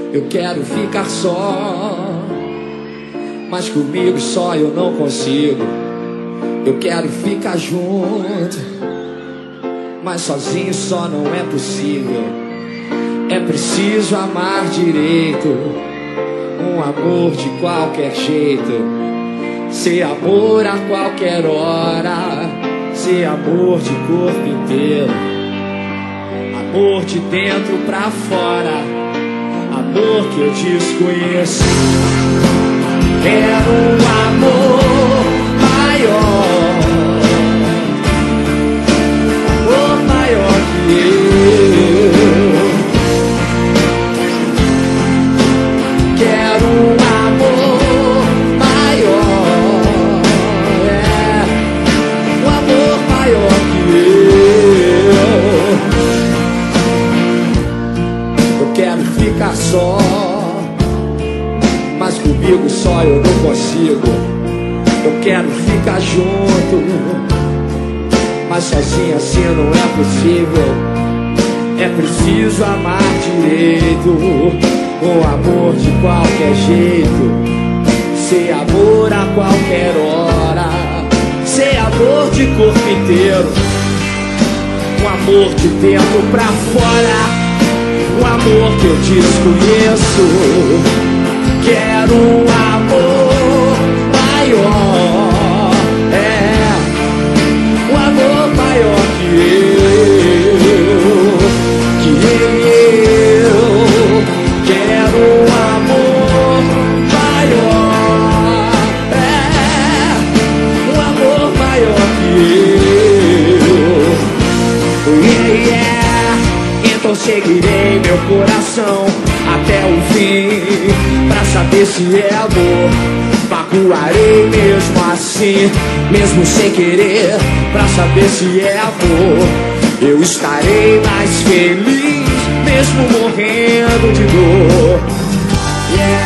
Eu quero ficar só, mas comigo só eu não consigo. Eu quero ficar junto, mas sozinho só não é possível. É preciso amar direito, um amor de qualquer jeito, ser amor a qualquer hora, ser amor de corpo inteiro, amor de dentro pra fora, amor que eu desconheço. Quero um amor maior, amor maior que eu. Quero um amor maior, um amor maior que eu. Eu quero ficar só, mas comigo só eu não consigo. Eu quero ficar junto, mas sozinho assim não é possível. É preciso amar direito, um amor de qualquer jeito, ser amor a qualquer hora, ser amor de corpo inteiro, um amor de dentro pra fora, um amor que eu desconheço. Quero um amor maior, um amor maior que eu. Quero um amor maior, um amor maior que eu. Então seguirei meu coração até o fim, pra saber se é amor. Magoarei mesmo assim, mesmo sem querer, pra saber se é amor. Eu estarei mais feliz, mesmo morrendo de dor.